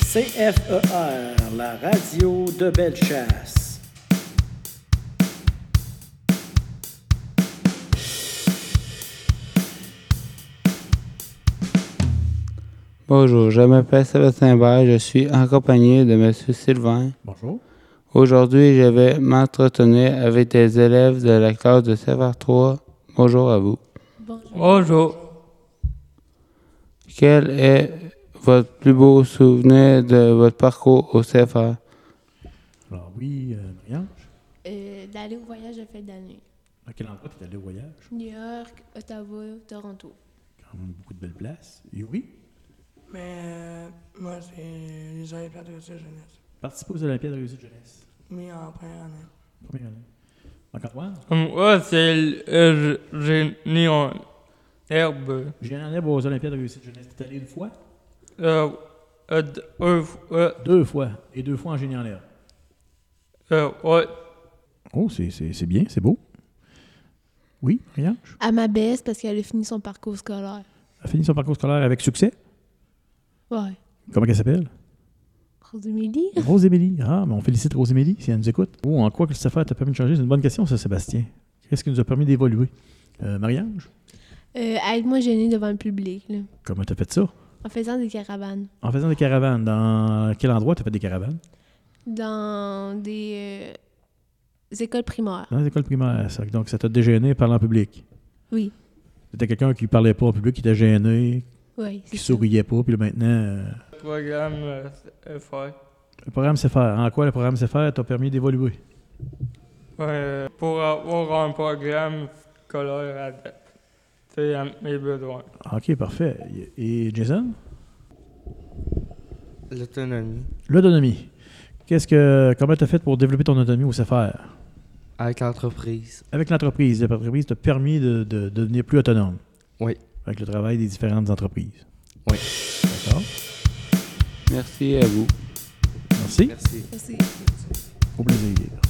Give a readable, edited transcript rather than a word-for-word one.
CFER, la radio de Bellechasse. Bonjour, je m'appelle Sébastien Hébert, je suis accompagné de M. Sylvain. Bonjour. Aujourd'hui, je vais m'entretenir avec des élèves de la classe de CFR3. Bonjour à vous. Bonjour. Quel est votre plus beau souvenir de votre parcours au CFR? Alors oui, Marie-Ange, D'aller au voyage de fin d'année. à quel endroit tu es allé au voyage? New York, Ottawa, Toronto. Quand même beaucoup de belles places. Et oui, Mais moi, c'est les Olympiades de réussite jeunesse. participer aux Olympiades de réussite jeunesse. Mais en première année. Première année. Marc-Antoine? Moi, c'est le génie en herbe. J'ai un année aux Olympiades de réussite jeunesse. Tu es allé une fois? Deux fois. 2 fois. Et 2 fois en génie en herbe. Ouais. Oh, c'est bien, c'est beau. Oui, Marie-Ange? À ma baisse parce qu'elle a fini son parcours scolaire. Elle a fini son parcours scolaire avec succès. Ouais. Comment elle s'appelle? Rose-Émilie? Rose-Émilie. Ah, mais on félicite Rose-Émilie si elle nous écoute. Oh, en quoi que cette affaire t'a permis de changer? C'est une bonne question, ça, Sébastien. Qu'est-ce qui nous a permis d'évoluer? Marie-Ange? Être-moi gênée devant le public, là, Comment t'as fait ça? en faisant des caravanes. En faisant des caravanes. Dans quel endroit t'as fait des caravanes? Dans des écoles primaires. Dans les écoles primaires. Donc, ça t'a dégêné parler en public. Oui. C'était quelqu'un qui parlait pas en public, qui était gêné, Oui, qui c'est ça. souriait pas, puis là, maintenant... Le programme est fait. Le programme CFR. En quoi le programme CFR t'a permis d'évoluer? Pour avoir un programme scolaire adapté à mes besoins. OK, parfait. Et Jason? L'autonomie. L'autonomie. Comment t'as fait pour développer ton autonomie au CFR? Avec l'entreprise. Avec l'entreprise. L'entreprise t'a permis de devenir plus autonome. Oui. Avec le travail des différentes entreprises. Oui. D'accord. Merci à vous. Merci. Merci. Merci. Au plaisir.